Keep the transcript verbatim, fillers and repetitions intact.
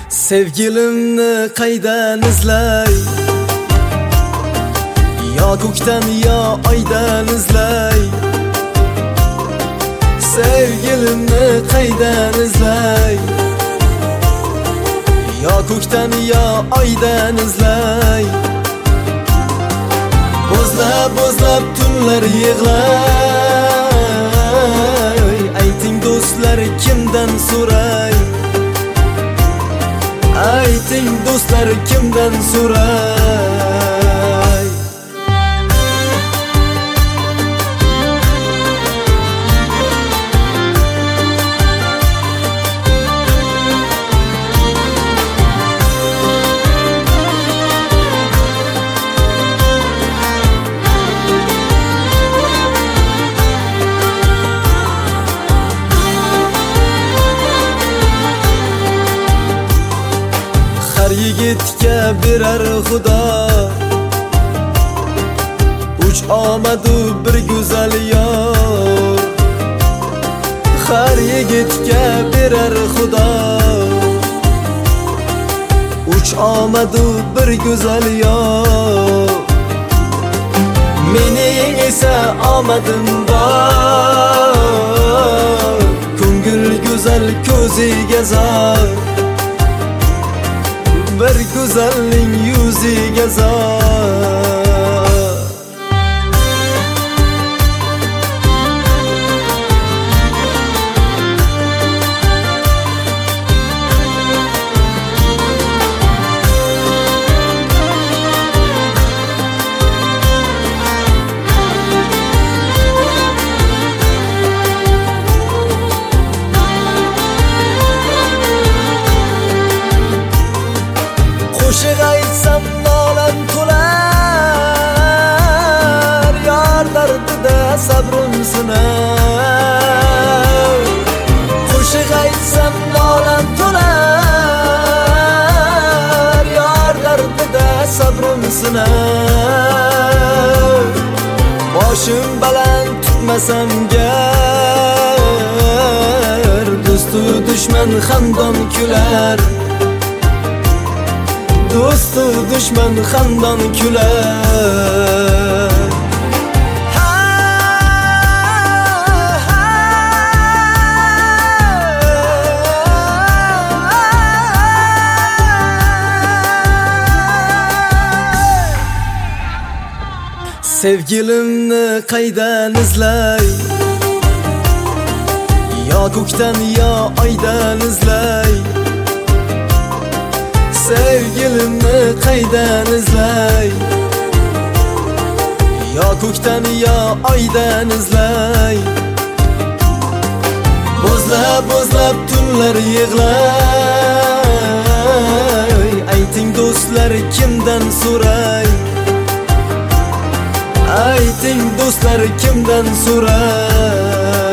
Sevgilimni qaydan izlay? Yo ko'kdan yo oydan izlay? Sevgilimni qaydan izlay? Yo ko'kdan yo oydan izlay? Bo'zlab bo'zlab tunlar yig'lay. Ayting do'stlar kimdan so'ray? Ayting do'stlar kimdan so'ray? Yigitga berar Xudo uch omadu bir go'zal yor. Har yigitga berar Xudo uch omadu bir go'zal yor. Mening esa omadim bor, ko'ngil go'zal ko'ziga zor. Bir güzelliğin yüzüge zor. Qo'shiq aytsam nolam to'lar, yor dardida sabrim sinar. Qo'shiq aytsam nolam to'lar, yor dardida sabrim sinar. Boshim baland tutmasam gar, do'stu dushman xandon kular. Do'stu dushman xandon kular. Sevgilimni qaydan izlay? Yo ko'kdan yo oydan izlay? Sevgilimni qaydan izlay? Yo ko'kdan yo oydan izlay? Bo'zlab bo'zlab tunlar yig'lay. Ayting do'stlar kimdan so'ray? Ayting do'stlar kimdan so'ray?